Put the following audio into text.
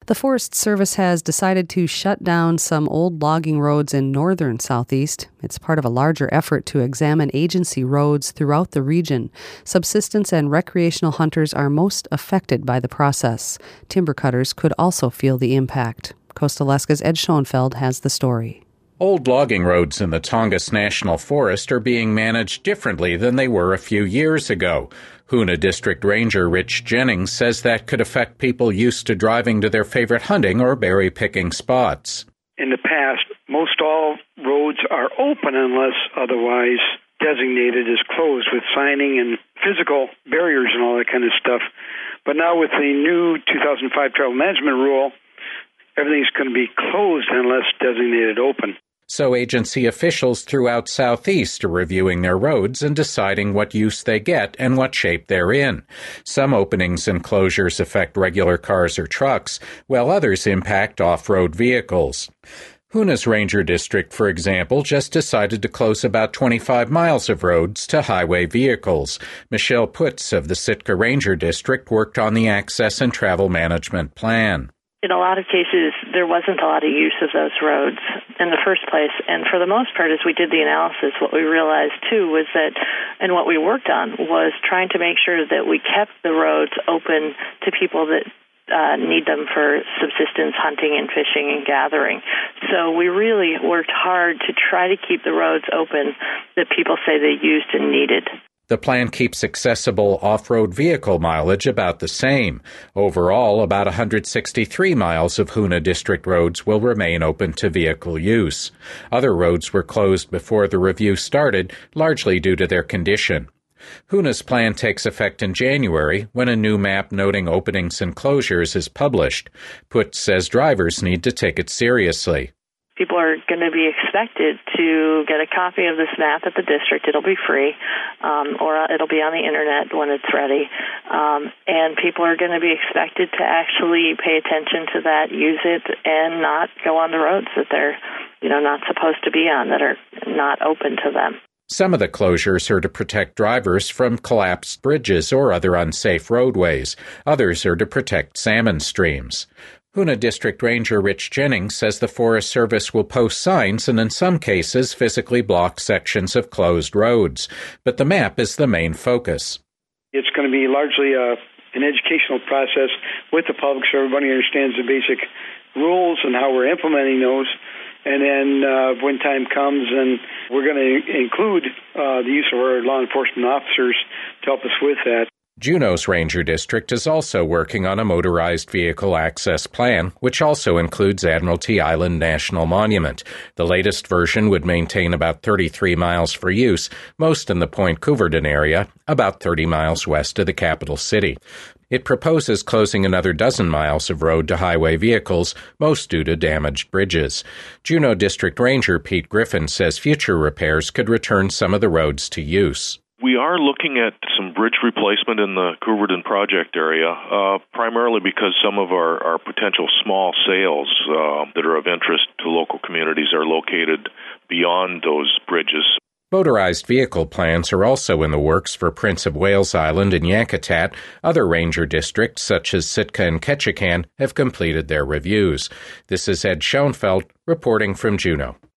The Forest Service has decided to shut down some old logging roads in northern Southeast. It's part of a larger effort to examine agency roads throughout the region. Subsistence and recreational hunters are most affected by the process. Timber cutters could also feel the impact. Coast Alaska's Ed Schoenfeld has the story. Old logging roads in the Tongass National Forest are being managed differently than they were a few years ago. Hoonah District Ranger Rich Jennings says that could affect people used to driving to their favorite hunting or berry-picking spots. In the past, most all roads are open unless otherwise designated as closed with signing and physical barriers and all that kind of stuff. But now with the new 2005 travel management rule, everything's going to be closed unless designated open. So agency officials throughout Southeast are reviewing their roads and deciding what use they get and what shape they're in. Some openings and closures affect regular cars or trucks, while others impact off-road vehicles. Hoonah's Ranger District, for example, just decided to close about 25 miles of roads to highway vehicles. Michelle Putz of the Sitka Ranger District worked on the Access and Travel Management Plan. In a lot of cases, there wasn't a lot of use of those roads in the first place. And for the most part, as we did the analysis, what we realized, too, was that, and what we worked on, was trying to make sure that we kept the roads open to people that need them for subsistence hunting and fishing and gathering. So we really worked hard to try to keep the roads open that people say they used and needed. The plan keeps accessible off-road vehicle mileage about the same. Overall, about 163 miles of Hoonah District roads will remain open to vehicle use. Other roads were closed before the review started, largely due to their condition. Hoonah's plan takes effect in January, when a new map noting openings and closures is published. Putz says drivers need to take it seriously. People are going to be expected to get a copy of this map at the district. It'll be free, or it'll be on the internet when it's ready. And people are going to be expected to actually pay attention to that, use it, and not go on the roads that they're, not supposed to be on, that are not open to them. Some of the closures are to protect drivers from collapsed bridges or other unsafe roadways. Others are to protect salmon streams. Hoonah District Ranger Rich Jennings says the Forest Service will post signs and in some cases physically block sections of closed roads. But the map is the main focus. It's going to be largely an educational process with the public so everybody understands the basic rules and how we're implementing those. And then when time comes, and we're going to include the use of our law enforcement officers to help us with that. Juneau's Ranger District is also working on a motorized vehicle access plan, which also includes Admiralty Island National Monument. The latest version would maintain about 33 miles for use, most in the Point Couverton area, about 30 miles west of the capital city. It proposes closing another dozen miles of road to highway vehicles, most due to damaged bridges. Juneau District Ranger Pete Griffin says future repairs could return some of the roads to use. We are looking at some bridge replacement in the Couverton project area, primarily because some of our potential small sales that are of interest to local communities are located beyond those bridges. Motorized vehicle plans are also in the works for Prince of Wales Island and Yakutat. Other ranger districts, such as Sitka and Ketchikan, have completed their reviews. This is Ed Schoenfeld reporting from Juneau.